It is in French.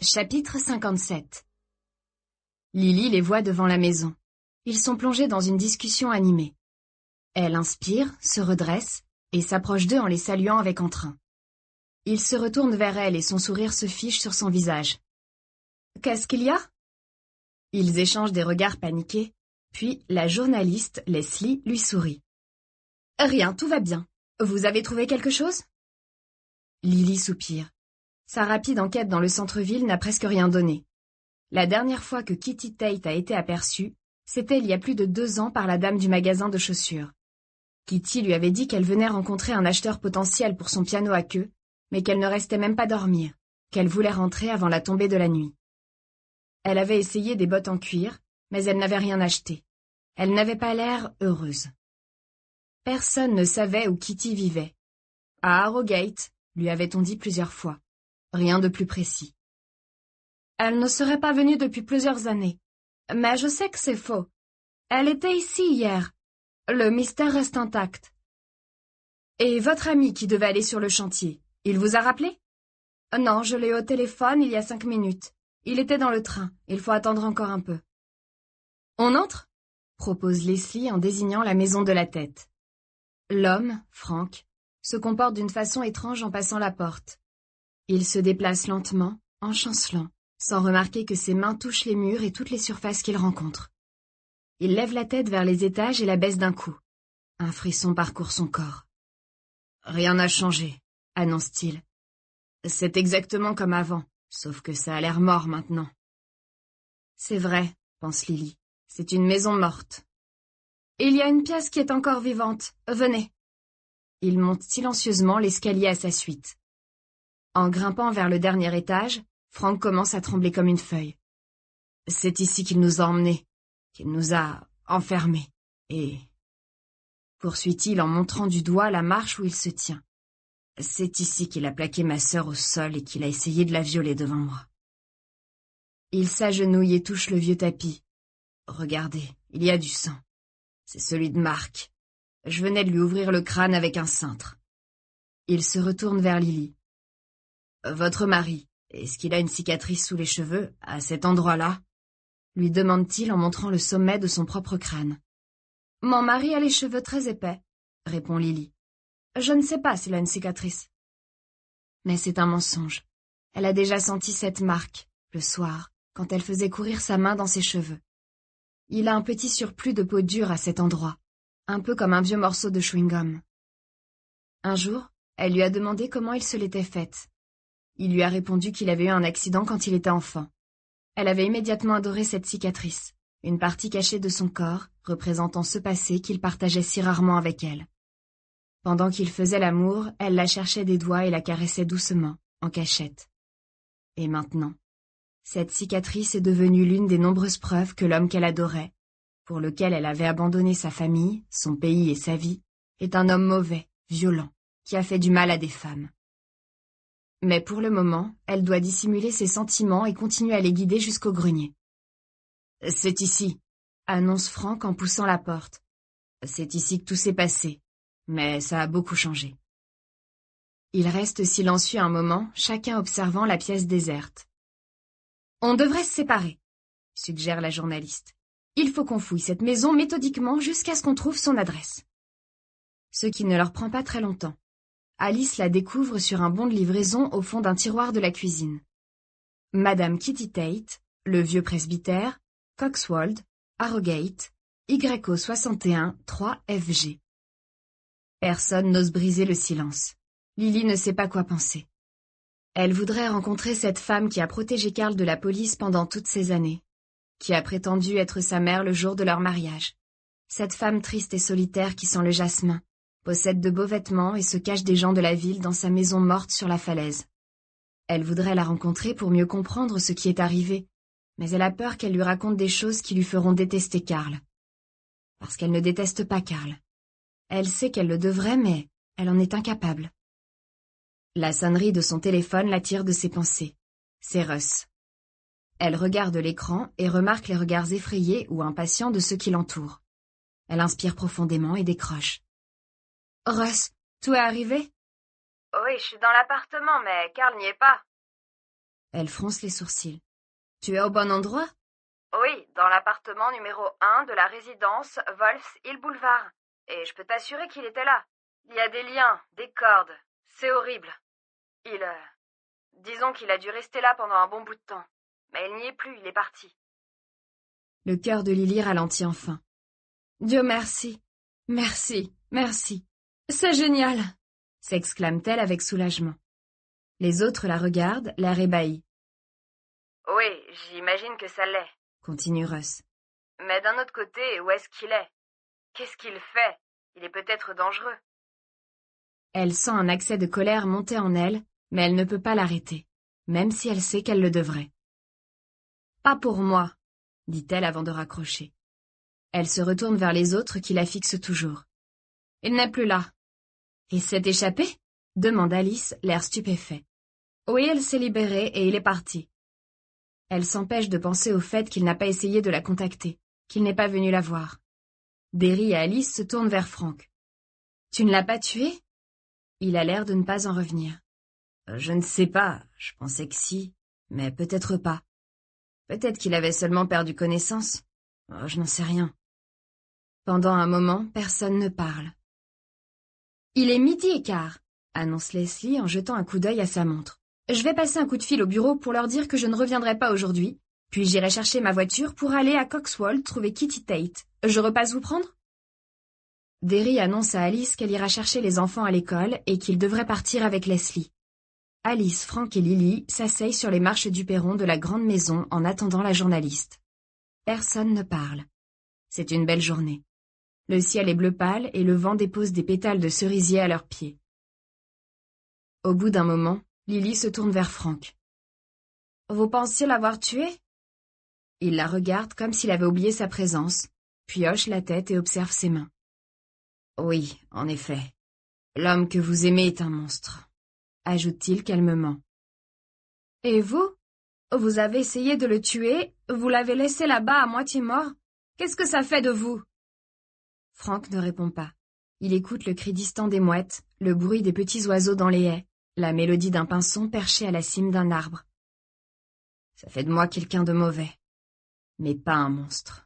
Chapitre 57. Lily les voit devant la maison. Ils sont plongés dans une discussion animée. Elle inspire, se redresse et s'approche d'eux en les saluant avec entrain. Il se retourne vers elle et son sourire se fiche sur son visage. « Qu'est-ce qu'il y a ?» Ils échangent des regards paniqués, puis la journaliste, Leslie, lui sourit. « Rien, tout va bien. Vous avez trouvé quelque chose ?» Lily soupire. Sa rapide enquête dans le centre-ville n'a presque rien donné. La dernière fois que Kitty Tate a été aperçue, c'était il y a plus de 2 ans par la dame du magasin de chaussures. Kitty lui avait dit qu'elle venait rencontrer un acheteur potentiel pour son piano à queue, mais qu'elle ne restait même pas dormir, qu'elle voulait rentrer avant la tombée de la nuit. Elle avait essayé des bottes en cuir, mais elle n'avait rien acheté. Elle n'avait pas l'air heureuse. Personne ne savait où Kitty vivait. À Harrogate, lui avait-on dit plusieurs fois. Rien de plus précis. Elle ne serait pas venue depuis plusieurs années. Mais je sais que c'est faux. Elle était ici hier. Le mystère reste intact. Et votre ami qui devait aller sur le chantier, il vous a rappelé? Non, je l'ai eu au téléphone il y a 5 minutes. Il était dans le train. Il faut attendre encore un peu. On entre? Propose Leslie en désignant la maison de la tête. L'homme, Frank, se comporte d'une façon étrange en passant la porte. Il se déplace lentement, en chancelant, sans remarquer que ses mains touchent les murs et toutes les surfaces qu'il rencontre. Il lève la tête vers les étages et la baisse d'un coup. Un frisson parcourt son corps. « Rien n'a changé », annonce-t-il. « C'est exactement comme avant, sauf que ça a l'air mort maintenant. » C'est vrai, pense Lily. C'est une maison morte. « Il y a une pièce qui est encore vivante. Venez. » Il monte silencieusement l'escalier à sa suite. En grimpant vers le dernier étage, Frank commence à trembler comme une feuille. C'est ici qu'il nous a emmenés, qu'il nous a enfermés, et... poursuit-il en montrant du doigt la marche où il se tient. C'est ici qu'il a plaqué ma sœur au sol et qu'il a essayé de la violer devant moi. Il s'agenouille et touche le vieux tapis. Regardez, il y a du sang. C'est celui de Mark. Je venais de lui ouvrir le crâne avec un cintre. Il se retourne vers Lily. Votre mari, est-ce qu'il a une cicatrice sous les cheveux, à cet endroit-là? Lui demande-t-il en montrant le sommet de son propre crâne. Mon mari a les cheveux très épais, répond Lily. Je ne sais pas s'il a une cicatrice. Mais c'est un mensonge. Elle a déjà senti cette marque, le soir, quand elle faisait courir sa main dans ses cheveux. Il a un petit surplus de peau dure à cet endroit, un peu comme un vieux morceau de chewing-gum. Un jour, elle lui a demandé comment il se l'était faite. Il lui a répondu qu'il avait eu un accident quand il était enfant. Elle avait immédiatement adoré cette cicatrice, une partie cachée de son corps, représentant ce passé qu'il partageait si rarement avec elle. Pendant qu'il faisait l'amour, elle la cherchait des doigts et la caressait doucement, en cachette. Et maintenant, cette cicatrice est devenue l'une des nombreuses preuves que l'homme qu'elle adorait, pour lequel elle avait abandonné sa famille, son pays et sa vie, est un homme mauvais, violent, qui a fait du mal à des femmes. Mais pour le moment, elle doit dissimuler ses sentiments et continuer à les guider jusqu'au grenier. « C'est ici », annonce Frank en poussant la porte. « C'est ici que tout s'est passé, mais ça a beaucoup changé. » Ils restent silencieux un moment, chacun observant la pièce déserte. « On devrait se séparer », suggère la journaliste. « Il faut qu'on fouille cette maison méthodiquement jusqu'à ce qu'on trouve son adresse. » Ce qui ne leur prend pas très longtemps. Alice la découvre sur un bon de livraison au fond d'un tiroir de la cuisine. Madame Kitty Tate, le vieux presbytère, Coxwold, Harrogate, YO 61 3FG. Personne n'ose briser le silence. Lily ne sait pas quoi penser. Elle voudrait rencontrer cette femme qui a protégé Carl de la police pendant toutes ces années, qui a prétendu être sa mère le jour de leur mariage. Cette femme triste et solitaire qui sent le jasmin, possède de beaux vêtements et se cache des gens de la ville dans sa maison morte sur la falaise. Elle voudrait la rencontrer pour mieux comprendre ce qui est arrivé, mais elle a peur qu'elle lui raconte des choses qui lui feront détester Carl. Parce qu'elle ne déteste pas Carl. Elle sait qu'elle le devrait, mais elle en est incapable. La sonnerie de son téléphone l'attire de ses pensées. C'est Russ. Elle regarde l'écran et remarque les regards effrayés ou impatients de ceux qui l'entourent. Elle inspire profondément et décroche. « Russ, tout est arrivé ?»« Oui, je suis dans l'appartement, mais Carl n'y est pas. » Elle fronce les sourcils. Tu es au bon endroit? Oui, dans l'appartement numéro 1 de la résidence Wolf's Hill Boulevard. Et je peux t'assurer qu'il était là. Il y a des liens, des cordes. C'est horrible. Disons qu'il a dû rester là pendant un bon bout de temps. Mais il n'y est plus, il est parti. Le cœur de Lily ralentit enfin. Dieu merci. Merci, merci. C'est génial, s'exclame-t-elle avec soulagement. Les autres la regardent, l'air ébahi. Oui, j'imagine que ça l'est, Continue Russ. Mais d'un autre côté, où est-ce qu'il est? Qu'est-ce qu'il fait? Il est peut-être dangereux. Elle sent un accès de colère monter en elle, mais elle ne peut pas l'arrêter, même si elle sait qu'elle le devrait. Pas pour moi, dit-elle avant de raccrocher. Elle se retourne vers les autres qui la fixent toujours. Il n'est plus là. Il s'est échappé? Demande Alice, l'air stupéfait. Oui, elle s'est libérée et il est parti. Elle s'empêche de penser au fait qu'il n'a pas essayé de la contacter, qu'il n'est pas venu la voir. Derry et Alice se tournent vers Frank. Tu ne l'as pas tué? Il a l'air de ne pas en revenir. Je ne sais pas, je pensais que si, mais peut-être pas. Peut-être qu'il avait seulement perdu connaissance. Je n'en sais rien. Pendant un moment, personne ne parle. Il est 12:15, annonce Leslie en jetant un coup d'œil à sa montre. Je vais passer un coup de fil au bureau pour leur dire que je ne reviendrai pas aujourd'hui, puis j'irai chercher ma voiture pour aller à Coxwold trouver Kitty Tate. Je repasse vous prendre? Derry annonce à Alice qu'elle ira chercher les enfants à l'école et qu'ils devraient partir avec Leslie. Alice, Frank et Lily s'asseyent sur les marches du perron de la grande maison en attendant la journaliste. Personne ne parle. C'est une belle journée. Le ciel est bleu pâle et le vent dépose des pétales de cerisier à leurs pieds. Au bout d'un moment, Lily se tourne vers Frank. « Vous pensiez l'avoir tué ?» Il la regarde comme s'il avait oublié sa présence, puis hoche la tête et observe ses mains. « Oui, en effet. L'homme que vous aimez est un monstre. » ajoute-t-il calmement. « Et vous? Vous avez essayé de le tuer, vous l'avez laissé là-bas à moitié mort? Qu'est-ce que ça fait de vous? » Frank ne répond pas. Il écoute le cri distant des mouettes, le bruit des petits oiseaux dans les haies, la mélodie d'un pinson perché à la cime d'un arbre. Ça fait de moi quelqu'un de mauvais, mais pas un monstre.